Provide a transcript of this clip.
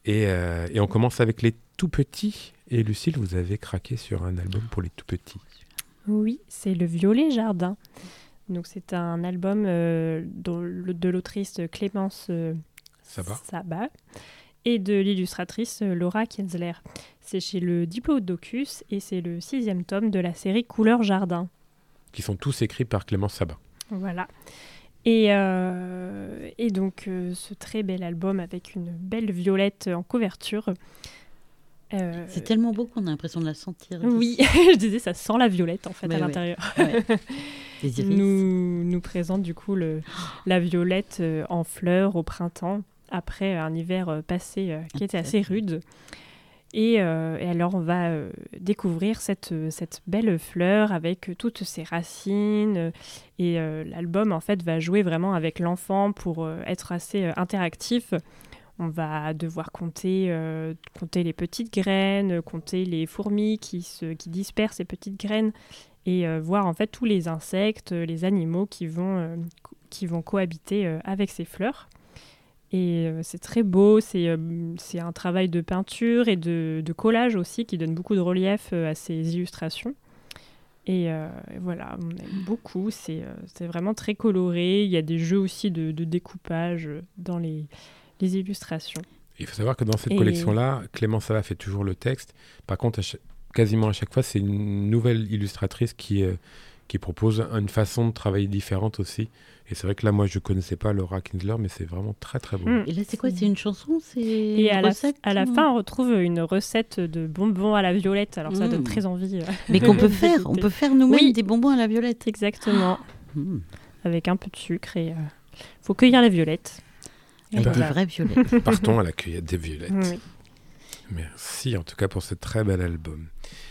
Et on commence avec les tout petits. Et Lucille, vous avez craqué sur un album pour les tout petits. Oui, c'est Le Violet Jardin. Donc c'est un album de l'autrice Clémence Sabat et de l'illustratrice Laura Kienzler. C'est chez le Diplodocus et c'est le 6e tome de la série Couleur Jardin. Qui sont tous écrits par Clémence Sabat. Voilà. Et donc ce très bel album avec une belle violette en couverture. C'est tellement beau qu'on a l'impression de la sentir. Oui, je disais, ça sent la violette en fait à l'intérieur. Ouais. Les iris. Nous présente du coup la violette en fleurs au printemps, après un hiver passé qui était assez rude. Et alors on va découvrir cette belle fleur avec toutes ses racines. Et l'album en fait va jouer vraiment avec l'enfant pour être assez interactif. On va devoir compter les petites graines, compter les fourmis qui dispersent ces petites graines et voir en fait tous les insectes, les animaux qui vont cohabiter avec ces fleurs. Et c'est très beau, c'est un travail de peinture et de collage aussi qui donne beaucoup de relief à ces illustrations. Et voilà, on aime beaucoup, c'est vraiment très coloré. Il y a des jeux aussi de découpage dans les illustrations. Il faut savoir que dans cette collection-là, Clémence Sabat fait toujours le texte. Par contre, quasiment à chaque fois, c'est une nouvelle illustratrice qui propose une façon de travailler différente aussi. Et c'est vrai que là, moi, je ne connaissais pas Laura Kienzler, mais c'est vraiment très, très beau. Et là, c'est quoi ? C'est une chanson ? Et à la fin, on retrouve une recette de bonbons à la violette. Alors, ça donne très envie. Mais qu'on peut faire. On peut faire nous-mêmes des bonbons à la violette. Exactement. Avec un peu de sucre. Et faut cueillir les violettes. Avec des vraies violettes. Partons à la cueillette des violettes. Oui. Merci en tout cas pour ce très bel album.